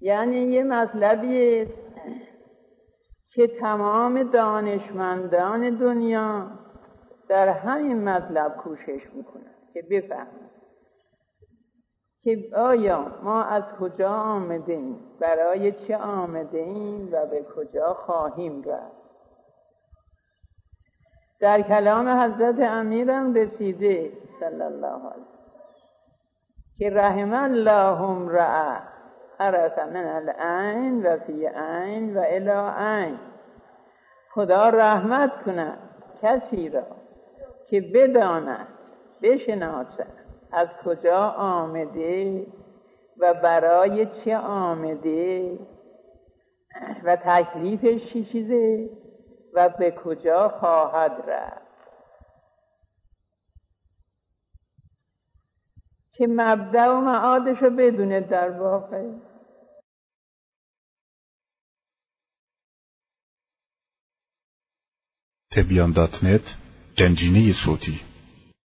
یعنی یه مطلبیه که تمام دانشمندان دنیا در همین مطلب کوشش میکنن که بفهمن که آیا ما از کجا آمدیم، برای چه آمدیم و به کجا خواهیم رفت. در کلام حضرت امیرم رسیده صلی الله علیه که رحم الله امرأ عرف من العین و فی عین و الی عین. خدا رحمت کند کسی را که بداند، بشناسد از کجا آمده و برای چه آمده و تکلیفش چی چیزه و به کجا خواهد رفت، که مبدأ و معادش رو بدونه. در واقع تبیان.net گنجینه صوتی